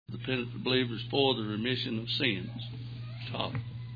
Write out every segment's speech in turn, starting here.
The penitent believers for the remission of sins. Top.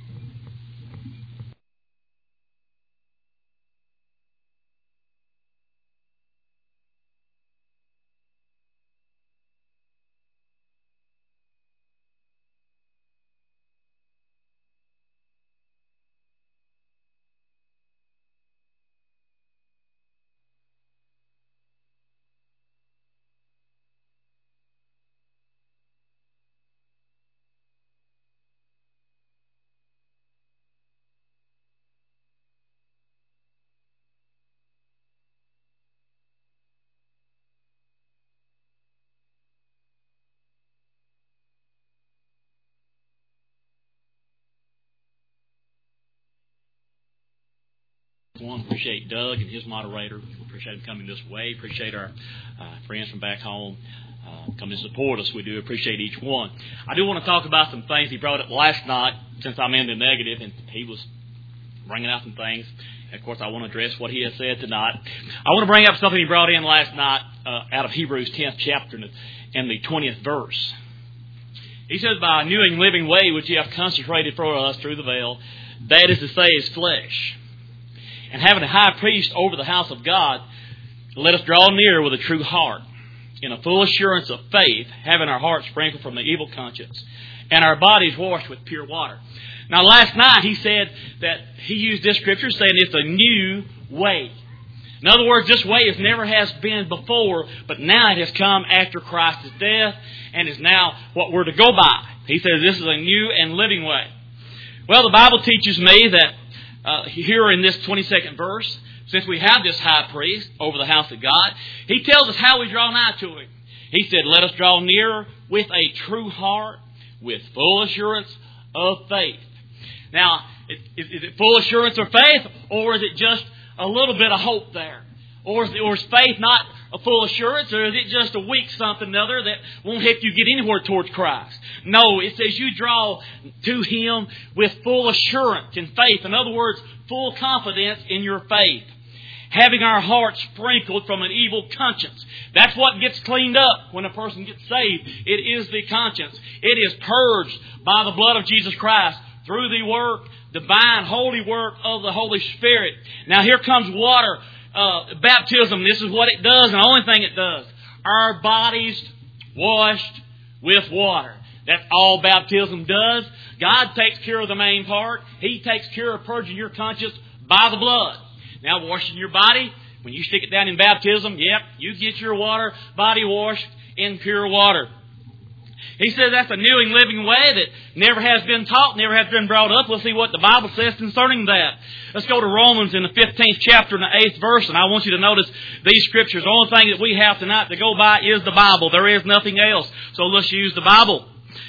Appreciate Doug and his moderator. Appreciate him coming this way. Appreciate our friends from back home coming to support us. We do appreciate each one. I do want to talk about some things he brought up last night, since I'm in the negative, and he was bringing out some things. And of course, I want to address what he has said tonight. I want to bring up something he brought in last night out of Hebrews 10th chapter and the 20th verse. He says, "By a new and living way which you have consecrated for us through the veil, that is to say, his flesh. And having a high priest over the house of God, let us draw near with a true heart, in a full assurance of faith, having our hearts sprinkled from the evil conscience, and our bodies washed with pure water." Now, last night he said that he used this scripture saying it's a new way. In other words, this way has never has been before, but now it has come after Christ's death, and is now what we're to go by. He says this is a new and living way. Well, the Bible teaches me that here in this 22nd verse, since we have this high priest over the house of God, he tells us how we draw nigh to him. He said, "Let us draw near with a true heart, with full assurance of faith." Now, is it full assurance of faith, or is it just a little bit of hope there? Or is faith not a full assurance, or is it just a weak something or other that won't help you get anywhere towards Christ? No, it says you draw to Him with full assurance in faith. In other words, full confidence in your faith. Having our hearts sprinkled from an evil conscience. That's what gets cleaned up when a person gets saved. It is the conscience. It is purged by the blood of Jesus Christ through the work, divine, holy work of the Holy Spirit. Now here comes water. Baptism, this is what it does, and the only thing it does. Our bodies washed with water. That's all baptism does. God takes care of the main part. He takes care of purging your conscience by the blood. Now, washing your body, when you stick it down in baptism, yep, you get your body washed in pure water. He says that's a new and living way that never has been taught, never has been brought up. We'll see what the Bible says concerning that. Let's go to Romans in the 15th chapter and the 8th verse, and I want you to notice these scriptures. The only thing that we have tonight to go by is the Bible. There is nothing else. So let's use the Bible.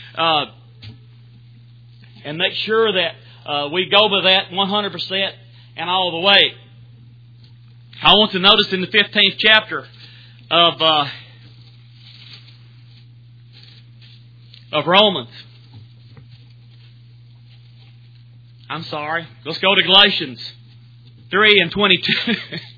And make sure that we go by that 100% and all the way. I want to notice in the 15th chapter of Romans. I'm sorry. Let's go to Galatians 3 and 22.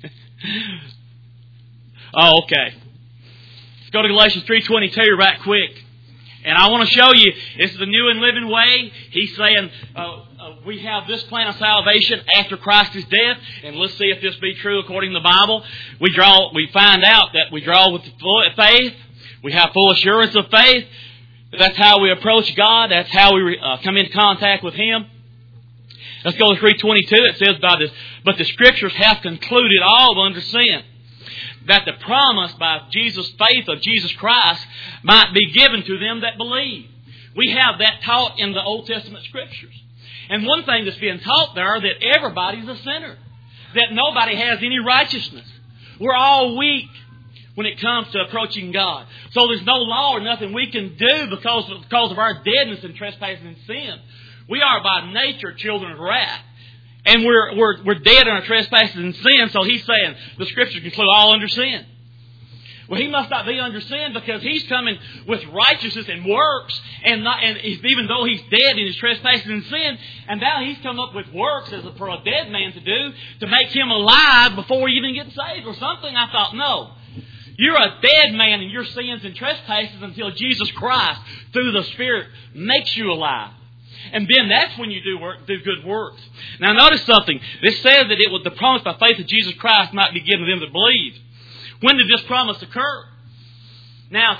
Oh, okay. Let's go to Galatians 3:22 right quick. And I want to show you, this is the new and living way. He's saying we have this plan of salvation after Christ's death. And let's see if this be true according to the Bible. We find out that we draw with faith. We have full assurance of faith. That's how we approach God. That's how we come into contact with Him. Let's go to 3:22. It says, "But the Scriptures have concluded all under sin, that the promise by Jesus' faith of Jesus Christ might be given to them that believe." We have that taught in the Old Testament Scriptures. And one thing that's being taught there, that everybody's a sinner. That nobody has any righteousness. We're all weak when it comes to approaching God. So there's no law or nothing we can do because of our deadness and trespassing and sin. We are by nature children of wrath. And we're dead in our trespasses and sin, so he's saying the Scriptures conclude all under sin. Well, he must not be under sin because he's coming with righteousness and works, and even though he's dead in his trespasses and sin, and now he's come up with works for a dead man to do to make him alive before he even gets saved or something. I thought, no. You're a dead man in your sins and trespasses until Jesus Christ, through the Spirit, makes you alive. And then that's when you do good works. Now notice something. This says that it was the promise by faith of Jesus Christ might be given to them that believe. When did this promise occur? Now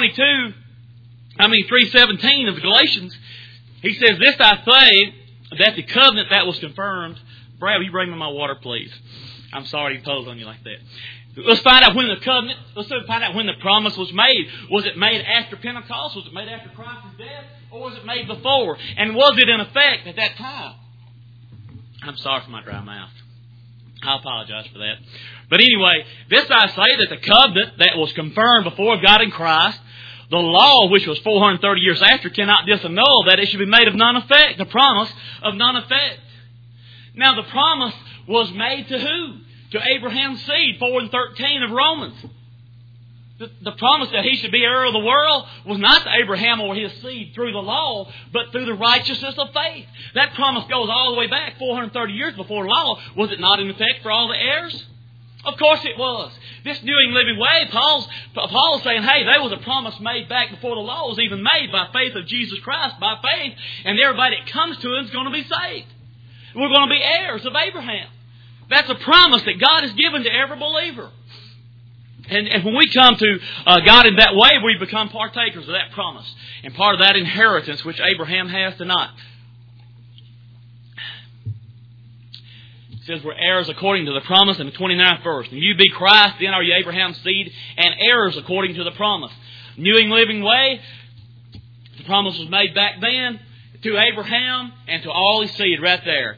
3:17 of Galatians, he says, "This I say, that the covenant that was confirmed..." Brad, will you bring me my water, please? I'm sorry to impose on you like that. Let's find out when the promise was made. Was it made after Pentecost? Was it made after Christ's death? Or was it made before? And was it in effect at that time? I'm sorry for my dry mouth. I apologize for that. But anyway, this I say, that the covenant that was confirmed before God in Christ, the law, which was 430 years after, cannot disannul that it should be made of none effect. The promise of none effect. Now the promise was made to who? To Abraham's seed, 4:13 of Romans. The promise that he should be heir of the world was not to Abraham or his seed through the law, but through the righteousness of faith. That promise goes all the way back 430 years before the law. Was it not in effect for all the heirs? Of course it was. This New and Living Way, Paul's saying, hey, there was a promise made back before the law was even made by faith of Jesus Christ, by faith, and everybody that comes to him is going to be saved. We're going to be heirs of Abraham. That's a promise that God has given to every believer. And when we come to God in that way, we become partakers of that promise. And part of that inheritance which Abraham has tonight. It says we're heirs according to the promise in the 29th verse. And you be Christ, then are you Abraham's seed, and heirs according to the promise. New and Living Way, the promise was made back then to Abraham and to all his seed right there.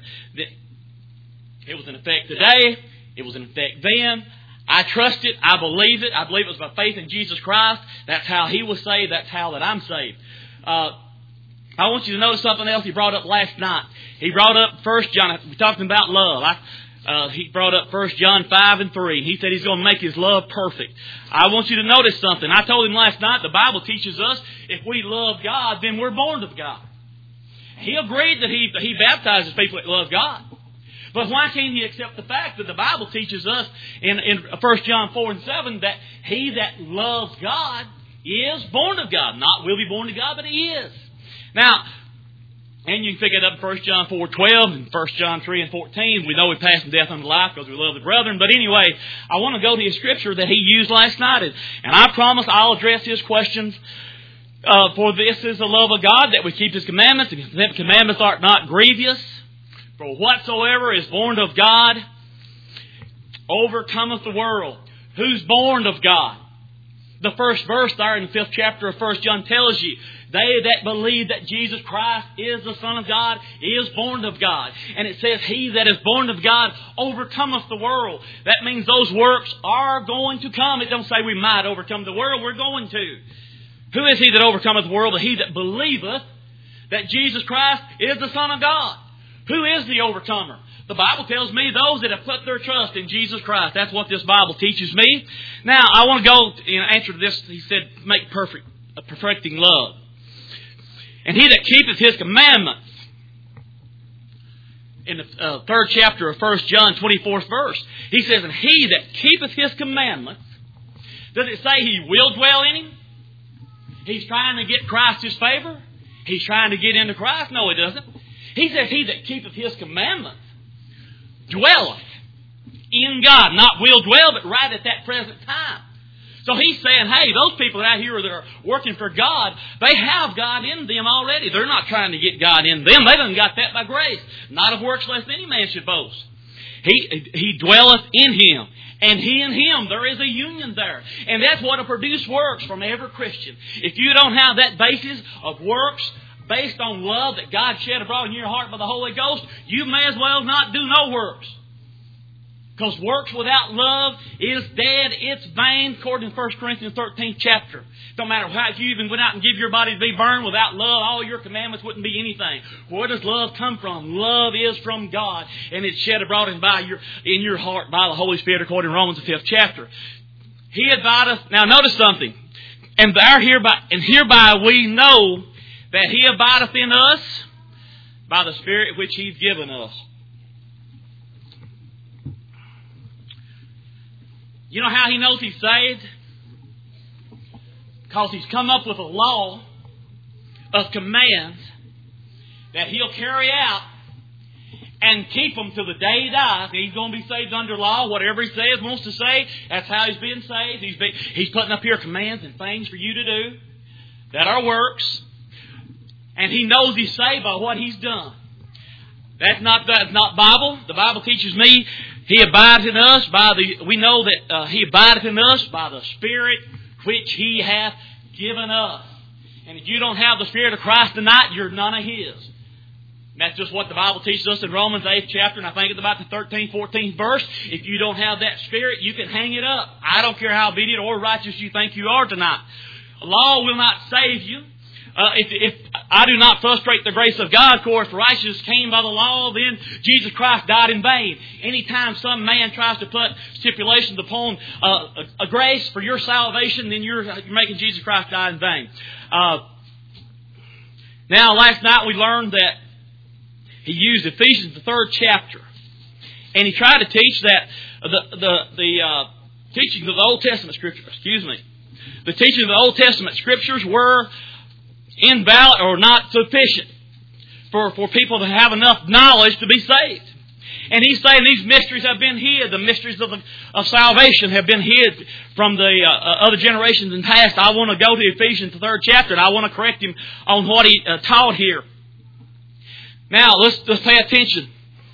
It was in effect today. It was in effect then. I trust it. I believe it. I believe it was by faith in Jesus Christ. That's how He was saved. That's how that I'm saved. I want you to notice something else He brought up last night. He brought up 1 John. We talked about love. He brought up 1 John 5:3. He said He's going to make His love perfect. I want you to notice something. I told him last night the Bible teaches us if we love God, then we're born of God. He agreed that He baptizes people that love God. But why can't he accept the fact that the Bible teaches us in 1 John 4:7 that he that loves God is born of God? Not will be born of God, but he is. Now, and you can pick it up in 1 John 4:12 and 1 John 3:14. We know we pass from death unto life because we love the brethren. But anyway, I want to go to a scripture that he used last night. And I promise I'll address his questions. For this is the love of God, that we keep His commandments. And His commandments are not grievous. For whatsoever is born of God overcometh the world. Who's born of God? The first verse there in the 5th chapter of 1 John tells you, they that believe that Jesus Christ is the Son of God is born of God. And it says, he that is born of God overcometh the world. That means those works are going to come. It don't say we might overcome the world. We're going to. Who is he that overcometh the world? But he that believeth that Jesus Christ is the Son of God. Who is the overcomer? The Bible tells me those that have put their trust in Jesus Christ. That's what this Bible teaches me. Now, I want to go in answer to this. He said, make perfecting love. And he that keepeth His commandments. In the 3rd chapter of 1 John, 24th verse. He says, and he that keepeth His commandments. Does it say he will dwell in Him? He's trying to get Christ His favor? He's trying to get into Christ? No, he doesn't. He says, he that keepeth His commandments dwelleth in God. Not will dwell, but right at that present time. So he's saying, hey, those people out here that are working for God, they have God in them already. They're not trying to get God in them. They done got that by grace. Not of works lest any man should boast. He dwelleth in Him. And He and Him, there is a union there. And that's what will produce works from every Christian. If you don't have that basis of works based on love that God shed abroad in your heart by the Holy Ghost, you may as well not do no works. Because works without love is dead. It's vain, according to 1 Corinthians 13th chapter. Don't matter how, if you even went out and give your body to be burned without love, all your commandments wouldn't be anything. Where does love come from? Love is from God, and it's shed abroad in your heart by the Holy Spirit, according to Romans the 5th chapter. He abideth. Now notice something. And hereby we know that He abideth in us by the Spirit which He's given us. You know how He knows He's saved? Because He's come up with a law of commands that He'll carry out and keep them till the day He dies. He's going to be saved under law. Whatever He says, wants to say, that's how He's being saved. He's putting up here commands and things for you to do that are works. And He knows He's saved by what He's done. That's not Bible. The Bible teaches me He abides in us we know that He abideth in us by the Spirit which He hath given us. And if you don't have the Spirit of Christ tonight, you're none of His. And that's just what the Bible teaches us in Romans 8th chapter, and I think it's about the 13th, 14th verse. If you don't have that Spirit, you can hang it up. I don't care how obedient or righteous you think you are tonight. Law will not save you. If I do not frustrate the grace of God, of course, righteousness came by the law, then Jesus Christ died in vain. Anytime some man tries to put stipulations upon a grace for your salvation, then you're making Jesus Christ die in vain. Now, last night we learned that he used Ephesians, the 3rd chapter, and he tried to teach that the teachings of the Old Testament Scriptures, the teachings of the Old Testament Scriptures were invalid or not sufficient for people to have enough knowledge to be saved. And he's saying these mysteries have been hid. The mysteries of salvation have been hid from the other generations in past. I want to go to Ephesians, the 3rd chapter, and I want to correct him on what he taught here. Now, let's pay attention.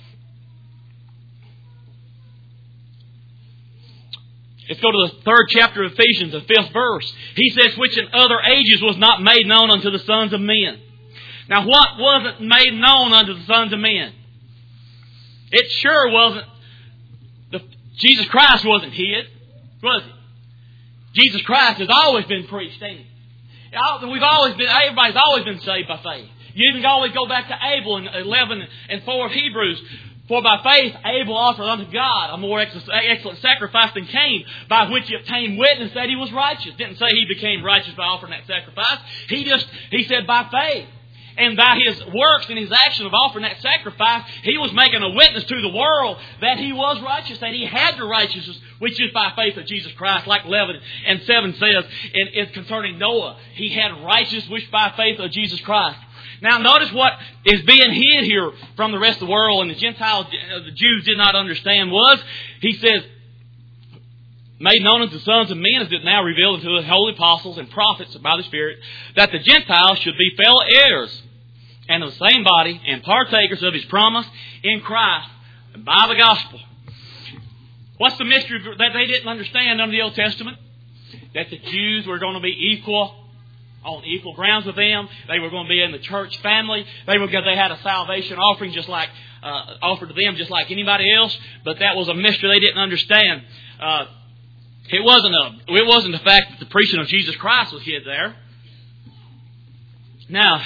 Let's go to the 3rd chapter of Ephesians, the 5th verse. He says, which in other ages was not made known unto the sons of men. Now, what wasn't made known unto the sons of men? It sure wasn't. Jesus Christ wasn't hid, was it? Jesus Christ has always been preached, ain't he? Everybody's always been saved by faith. You even always go back to Abel in 11 and 4 of Hebrews. For by faith Abel offered unto God a more excellent sacrifice than Cain, by which he obtained witness that he was righteous. Didn't say he became righteous by offering that sacrifice. He said by faith. And by his works and his action of offering that sacrifice, he was making a witness to the world that he was righteous, that he had the righteousness, which is by faith of Jesus Christ. Like 11 and 7 says concerning Noah, he had righteousness which by faith of Jesus Christ. Now notice what is being hid here from the rest of the world, and the Gentiles, the Jews did not understand was, he says, made known unto the sons of men, as it now revealed unto the holy apostles and prophets by the Spirit, that the Gentiles should be fellow heirs and of the same body and partakers of His promise in Christ and by the gospel. What's the mystery that they didn't understand under the Old Testament? That the Jews were going to be equal, on equal grounds with them. They were going to be in the church family. They had a salvation offering just like offered to them just like anybody else. But that was a mystery they didn't understand. It wasn't the fact that the preaching of Jesus Christ was hid there. Now,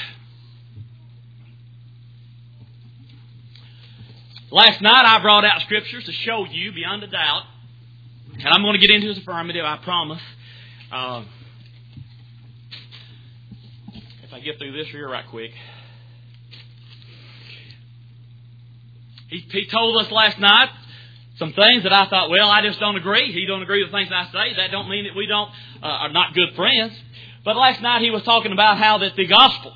last night I brought out scriptures to show you beyond a doubt, and I'm going to get into his affirmative, I promise. If I get through this here right quick. He told us last night some things that I thought, well, I just don't agree. He don't agree with things I say. That don't mean that we are not good friends. But last night he was talking about how that the gospel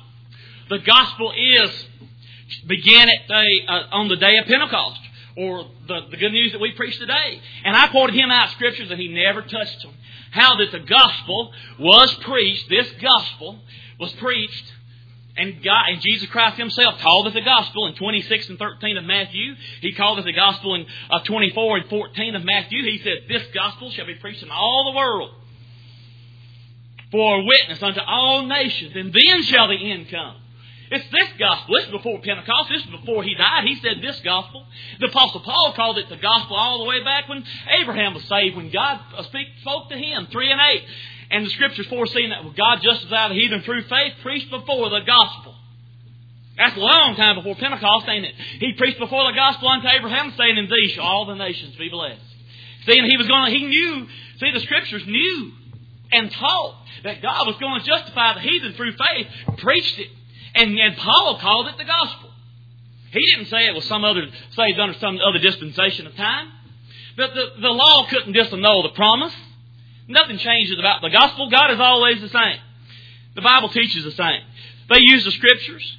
began on the day of Pentecost, or the good news that we preach today. And I pointed him out scriptures and he never touched them. How that the gospel was preached, this gospel was preached, and Jesus Christ Himself called it the gospel in 26 and 13 of Matthew. He called it the gospel in 24 and 14 of Matthew. He said, this gospel shall be preached in all the world for a witness unto all nations, and then shall the end come. It's this gospel. This is before Pentecost. This is before He died. He said this gospel. The Apostle Paul called it the gospel all the way back when Abraham was saved, when God spoke to him, 3 and 8. And the Scriptures foreseen that God justified the heathen through faith, preached before the gospel. That's a long time before Pentecost, ain't it? He preached before the gospel unto Abraham, saying, in thee shall all the nations be blessed. See, and he knew, the Scriptures knew and taught that God was going to justify the heathen through faith, preached it. And Paul called it the gospel. He didn't say it was saved under some other dispensation of time. But the law couldn't disannul the promise. Nothing changes about the gospel. God is always the same. The Bible teaches the same. They use the Scriptures.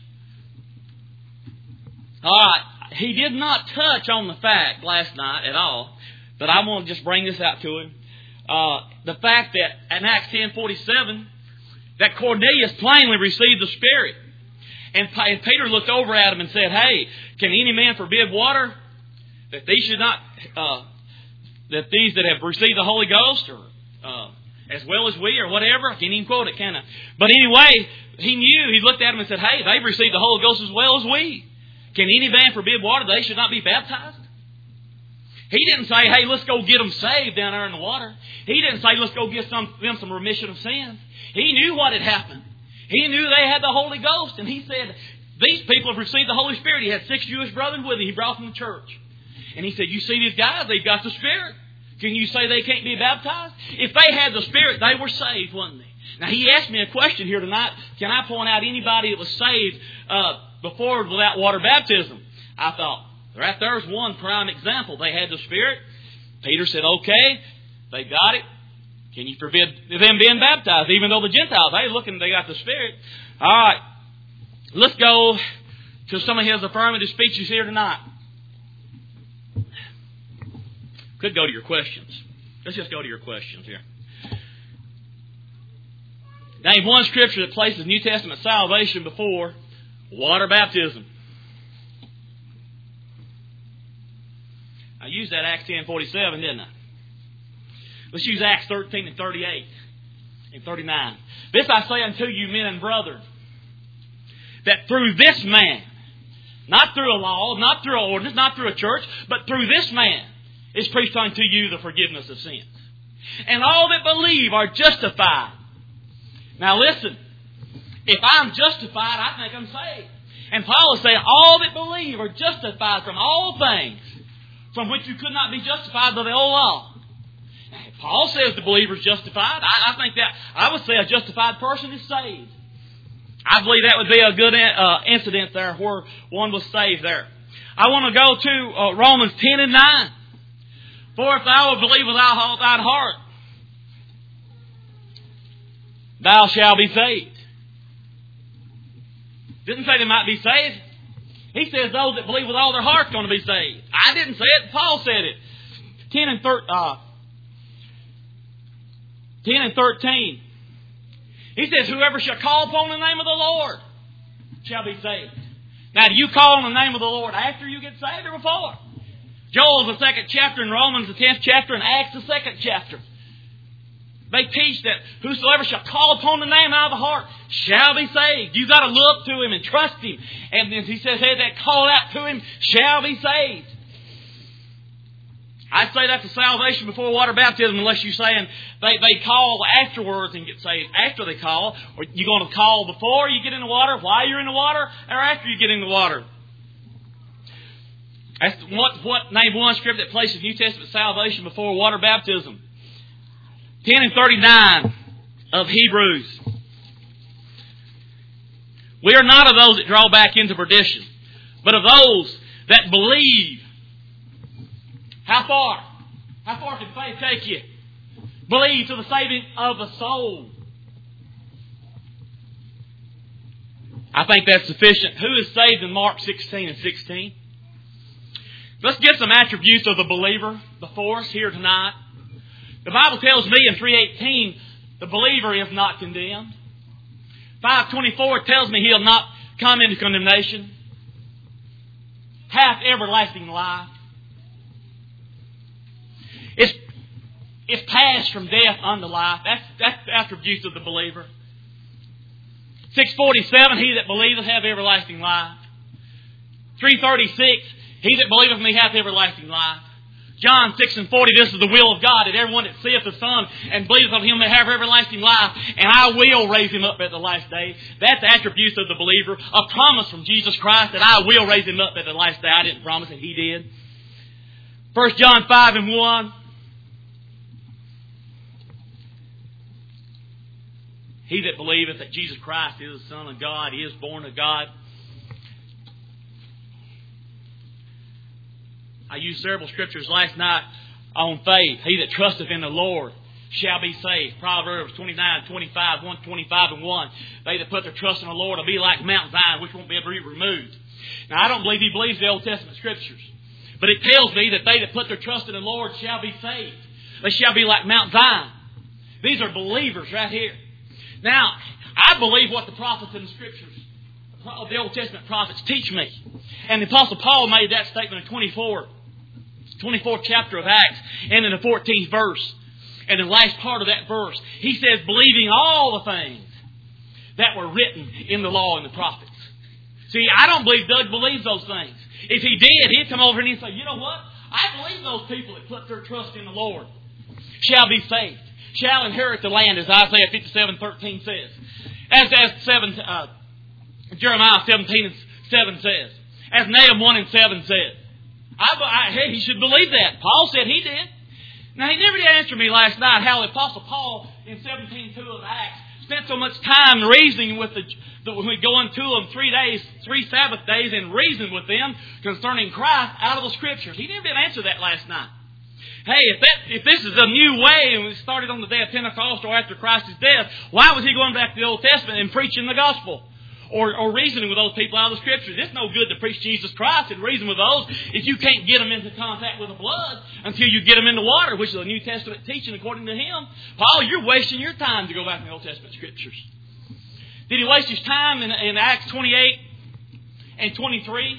All right. He did not touch on the fact last night at all, but I want to just bring this out to him. The fact that in Acts 10:47, that Cornelius plainly received the Spirit. And Peter looked over at him and said, "Hey, can any man forbid water that these should not, that these that have received the Holy Ghost, or as well as we, or whatever?" I can't even quote it, can I? But anyway, he knew. He looked at him and said, "Hey, they've received the Holy Ghost as well as we. Can any man forbid water that they should not be baptized?" He didn't say, "Hey, let's go get them saved down there in the water." He didn't say, "Let's go get them some remission of sins." He knew what had happened. He knew they had the Holy Ghost. And he said, "These people have received the Holy Spirit." He had 6 Jewish brothers with him. He brought them to church. And he said, "You see these guys? They've got the Spirit. Can you say they can't be baptized?" If they had the Spirit, they were saved, wasn't they? Now, he asked me a question here tonight. Can I point out anybody that was saved before without water baptism? I thought, right there's one prime example. They had the Spirit. Peter said, "Okay, they got it. Can you forbid them being baptized?" Even though the Gentiles, they got the Spirit. All right. Let's go to some of his affirmative speeches here tonight. Could go to your questions. Let's just go to your questions here. Name one scripture that places New Testament salvation before water baptism. I used that Acts 10:47, didn't I? Let's use Acts 13 and 38 and 39. "This I say unto you, men and brethren, that through this man," not through a law, not through an ordinance, not through a church, but through this man is preached unto you the forgiveness of sins. And all that believe are justified. Now listen, if I'm justified, I think I'm saved. And Paul is saying all that believe are justified from all things from which you could not be justified by the old law. Paul says the believer is justified. I think that, I would say a justified person is saved. I believe that would be a good incident there where one was saved there. I want to go to Romans 10 and 9. "For if thou wilt believe with all thine heart, thou shalt be saved." Didn't say they might be saved. He says those that believe with all their heart are going to be saved. I didn't say it. Paul said it. 10 and 13. He says, "Whoever shall call upon the name of the Lord shall be saved." Now, do you call on the name of the Lord after you get saved or before? Joel, the 2nd chapter, and Romans, the 10th chapter, and Acts, the 2nd chapter. They teach that whosoever shall call upon the name out of the heart shall be saved. You've got to look to Him and trust Him. And then He says, "Hey, that call out to Him shall be saved." I'd say that's a salvation before water baptism, unless you're saying they call afterwards and get saved after they call. Or you're going to call before you get in the water, while you're in the water, or after you get in the water. That's name one scripture that places New Testament salvation before water baptism. 10 and 39 of Hebrews. "We are not of those that draw back into perdition, but of those that believe." How far? How far can faith take you? Believe to the saving of the soul. I think that's sufficient. Who is saved in Mark 16 and 16? Let's get some attributes of the believer before us here tonight. The Bible tells me in 3:18, the believer is not condemned. 5:24 tells me he'll not come into condemnation. Hath everlasting life. It's passed from death unto life. That's the attributes of the believer. 6:47, he that believeth hath everlasting life. 3:36, he that believeth me hath everlasting life. John 6 and 40, this is the will of God, that everyone that seeth the Son and believeth on Him may have everlasting life, and I will raise him up at the last day. That's the attributes of the believer. A promise from Jesus Christ that I will raise him up at the last day. I didn't promise it, He did. 1 John 5 and 1. He that believeth that Jesus Christ is the Son of God, He is born of God. I used several scriptures last night on faith. He that trusteth in the Lord shall be saved. Proverbs 29:25, 125 and 1. They that put their trust in the Lord will be like Mount Zion, which won't be able to be removed. Now, I don't believe he believes the Old Testament Scriptures. But it tells me that they that put their trust in the Lord shall be saved. They shall be like Mount Zion. These are believers right here. Now, I believe what the prophets in the Scriptures, the Old Testament prophets, teach me. And the Apostle Paul made that statement in 24th chapter of Acts, and in the 14th verse. And in the last part of that verse, he says, believing all the things that were written in the law and the prophets. See, I don't believe Doug believes those things. If he did, he'd come over and he'd say, you know what? I believe those people that put their trust in the Lord shall be saved, shall inherit the land, as Isaiah 57:13 says. As Jeremiah 17:7 says. As Nahum 1:7 says. Hey, he should believe that. Paul said he did. Now, he never did answer me last night how the Apostle Paul in 17:2 of Acts spent so much time reasoning with when we go into them 3 Sabbath days, and reason with them concerning Christ out of the Scriptures. He never did answer that last night. Hey, if this is a new way and we started on the day of Pentecost or after Christ's death, why was he going back to the Old Testament and preaching the gospel? Or reasoning with those people out of the Scriptures? It's no good to preach Jesus Christ and reason with those if you can't get them into contact with the blood until you get them into water, which is a New Testament teaching according to him. Paul, you're wasting your time to go back to the Old Testament Scriptures. Did he waste his time in Acts 28 and 23?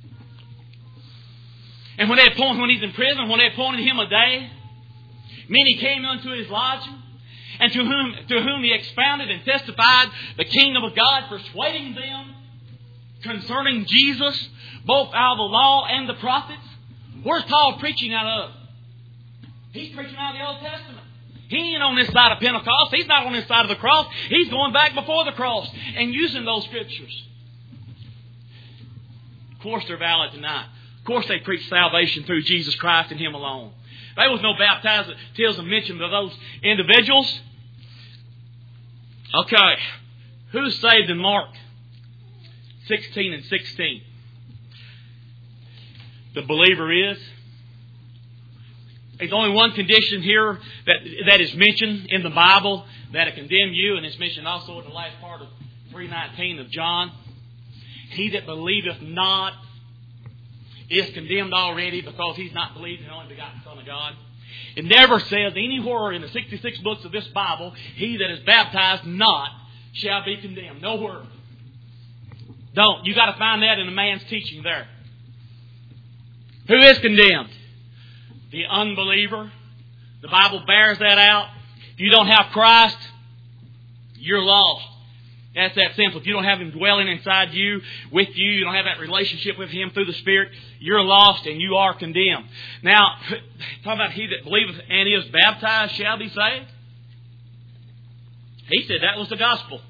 And when he's in prison, when they appointed him a day, many came unto his lodging, and to whom he expounded and testified the kingdom of God, persuading them concerning Jesus, both out of the law and the prophets. Where's Paul preaching out of? He's preaching out of the Old Testament. He ain't on this side of Pentecost. He's not on this side of the cross. He's going back before the cross and using those Scriptures. Of course they're valid tonight. Of course they preach salvation through Jesus Christ and Him alone. There was no baptism mentioned of those individuals. Okay. Who's saved in Mark 16 and 16? The believer is. There's only one condition here that is mentioned in the Bible that'll condemn you, and it's mentioned also in the last part of 3:19 of John. He that believeth not is condemned already because he's not believed in the only begotten Son of God. It never says anywhere in the 66 books of this Bible, he that is baptized not shall be condemned. Nowhere. Don't. You got to find that in a man's teaching there. Who is condemned? The unbeliever. The Bible bears that out. If you don't have Christ, you're lost. That's that simple. If you don't have Him dwelling inside you, with you, you don't have that relationship with Him through the Spirit, you're lost and you are condemned. Now, talking about he that believeth and is baptized shall be saved. He said that was the gospel.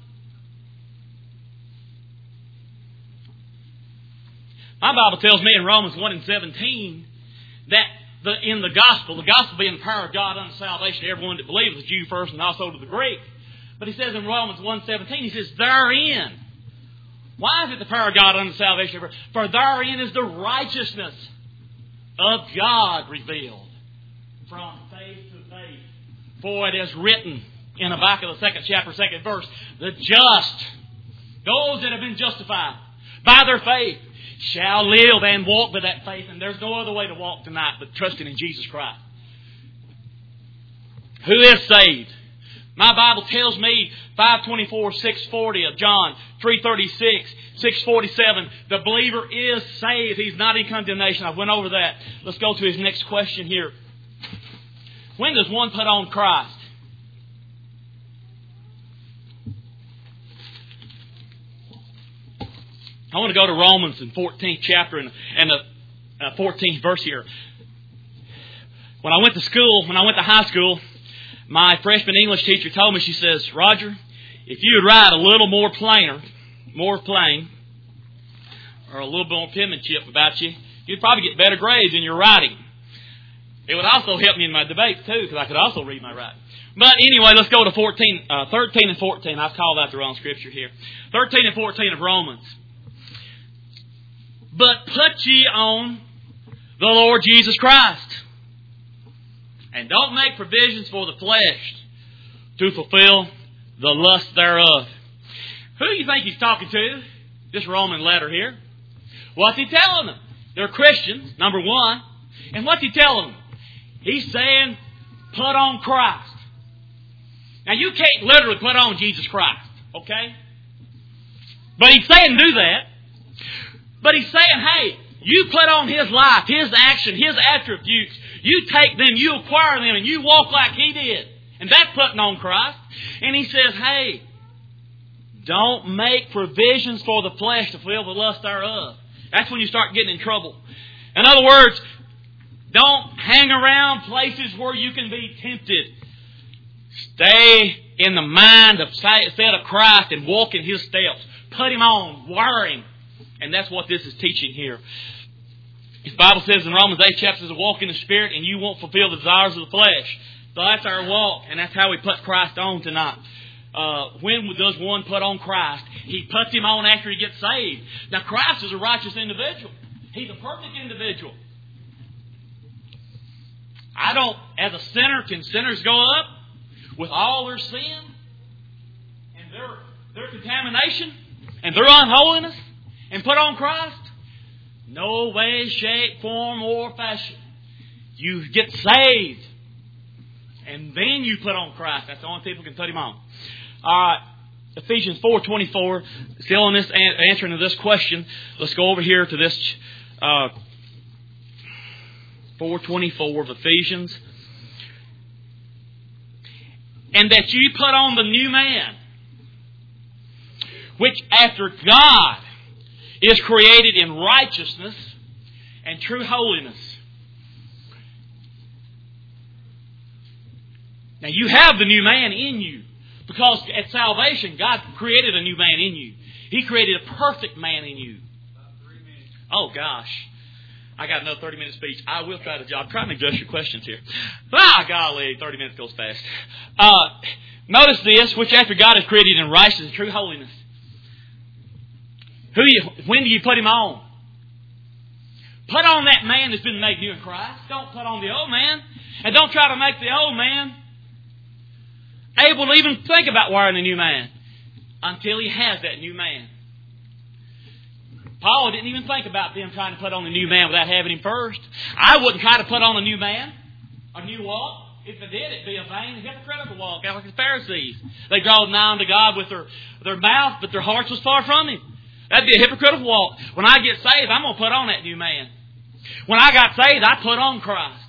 My Bible tells me in Romans 1:17 that in the gospel being the power of God unto salvation to everyone that believes, the Jew first and also to the Greek. But he says in Romans 1:17, he says, therein. Why is it the power of God unto salvation? For therein is the righteousness of God revealed from faith to faith. For it is written in the back of the 2nd chapter, 2nd verse, the just, those that have been justified by their faith, shall live and walk by that faith. And there's no other way to walk tonight but trusting in Jesus Christ. Who is saved? My Bible tells me 5:24, 6:40 of John, 3:36, 6:47. The believer is saved. He's not in condemnation. I went over that. Let's go to his next question here. When does one put on Christ? I want to go to Romans in 14th chapter and the 14th verse here. When I went to high school, my freshman English teacher told me, she says, Roger, if you would write a little more plain, or a little more penmanship about you, you'd probably get better grades in your writing. It would also help me in my debates too, because I could also read my writing. But anyway, let's go to 13 and 14. I've called out the wrong scripture here. 13 and 14 of Romans. But put ye on the Lord Jesus Christ. And don't make provisions for the flesh to fulfill the lust thereof. Who do you think he's talking to? This Roman letter here. What's he telling them? They're Christians, number one. And what's he telling them? He's saying, put on Christ. Now you can't literally put on Jesus Christ, okay? But he's saying do that. But he's saying, hey, you put on His life, His action, His attributes. You take them, you acquire them, and you walk like He did. And that's putting on Christ. And he says, hey, don't make provisions for the flesh to fulfill the lust thereof. That's when you start getting in trouble. In other words, don't hang around places where you can be tempted. Stay in the mind of Christ and walk in His steps. Put Him on, wear Him. And that's what this is teaching here. The Bible says in Romans 8 chapter to walk in the Spirit and you won't fulfill the desires of the flesh. So that's our walk, and that's how we put Christ on tonight. When does one put on Christ? He puts Him on after he gets saved. Now Christ is a righteous individual. He's a perfect individual. As a sinner, can sinners go up with all their sin and their contamination and their unholiness and put on Christ? No way, shape, form, or fashion. You get saved. And then you put on Christ. That's the only people who can put Him on. All right. Ephesians 4:24. Still in this answering to this question. Let's go over here to this 4:24 of Ephesians. And that you put on the new man, which after God is created in righteousness and true holiness. Now you have the new man in you. Because at salvation, God created a new man in you. He created a perfect man in you. Oh gosh. I got another 30-minute speech. I will try to. I'm trying to adjust your questions here. Golly, 30 minutes goes fast. Notice this, which after God is created in righteousness and true holiness. When do you put Him on? Put on that man that's been made new in Christ. Don't put on the old man. And don't try to make the old man able to even think about wearing a new man until he has that new man. Paul didn't even think about them trying to put on the new man without having him first. I wouldn't try to put on a new man, a new walk. If I did, it'd be a vain and hypocritical walk, like the Pharisees. They drawed nigh unto God with their mouth, but their hearts was far from Him. That'd be a hypocritical walk. When I get saved, I'm going to put on that new man. When I got saved, I put on Christ.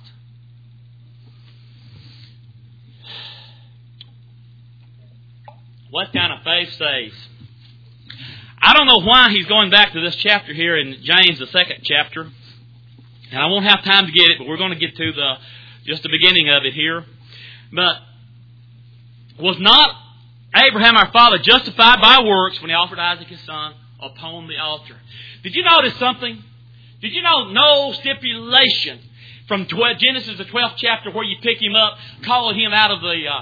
What kind of faith saves? I don't know why he's going back to this chapter here in James, the 2nd chapter. And I won't have time to get it, but we're going to get to just the beginning of it here. But was not Abraham our father justified by works when he offered Isaac his son upon the altar? Did you notice something? Did you know no stipulation from Genesis the 12th chapter where you pick him up, calling him out of the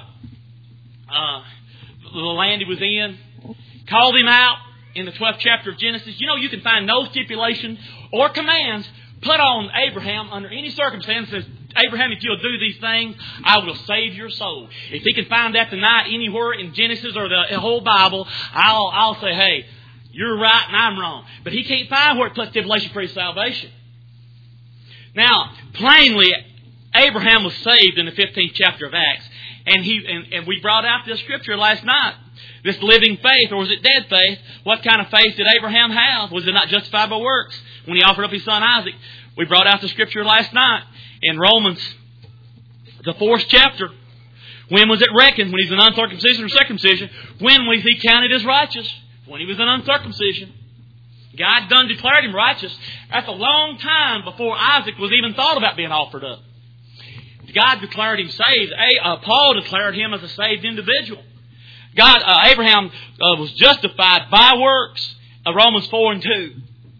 land he was in, called him out in the 12th chapter of Genesis. You know you can find no stipulation or commands put on Abraham under any circumstances. Abraham, if you'll do these things, I will save your soul. If he can find that tonight anywhere in Genesis or the whole Bible, I'll say, hey, you're right and I'm wrong. But he can't find where it puts stipulation for his salvation. Now, plainly, Abraham was saved in the 15th chapter of Acts. And we brought out this scripture last night. This living faith, or was it dead faith? What kind of faith did Abraham have? Was it not justified by works when he offered up his son Isaac? We brought out the scripture last night in Romans, the 4th chapter. When was it reckoned? When he's an uncircumcision or circumcision? When was he counted as righteous? When he was an uncircumcision. God done declared him righteous. That's a long time before Isaac was even thought about being offered up. God declared him saved. Paul declared him as a saved individual. Abraham was justified by works. Romans 4:2.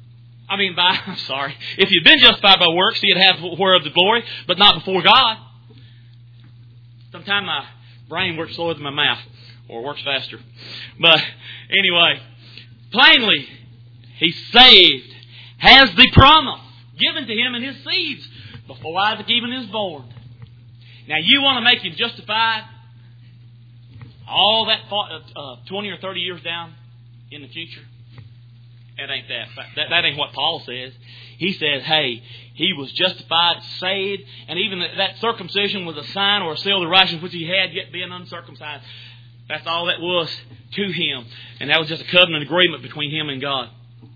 If you'd been justified by works, you'd have whereof the glory, but not before God. Sometimes my brain works slower than my mouth, or works faster. But anyway, plainly, he's saved, has the promise given to him and his seeds before Isaac even is born. Now, you want to make Him justified all that 20 or 30 years down in the future? That ain't that ain't what Paul says. He says, hey, He was justified, saved, and even that circumcision was a sign or a seal of the righteousness which He had, yet being uncircumcised. That's all that was to Him. And that was just a covenant agreement between Him and God.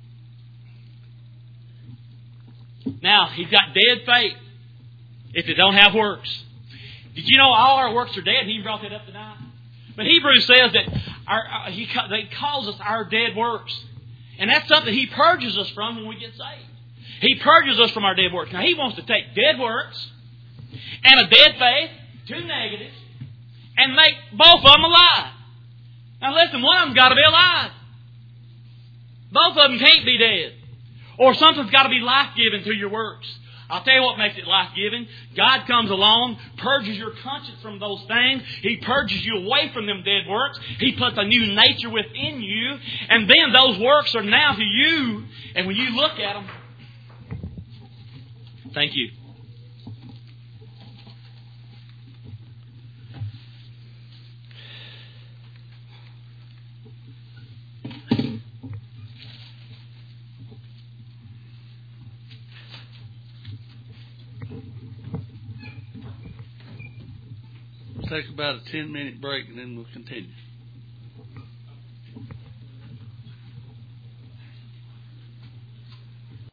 Now, He's got dead faith if they don't have works. Did you know all our works are dead? He brought that up tonight. But Hebrews says that He calls us our dead works. And that's something He purges us from when we get saved. He purges us from our dead works. Now, He wants to take dead works and a dead faith, two negatives, and make both of them alive. Now, listen, one of them's got to be alive. Both of them can't be dead. Or something's got to be life-giving to your works. I'll tell you what makes it life-giving. God comes along, purges your conscience from those things. He purges you away from them dead works. He puts a new nature within you. And then those works are now to you. And when you look at them, thank you. Take about a 10-minute break and then we'll continue.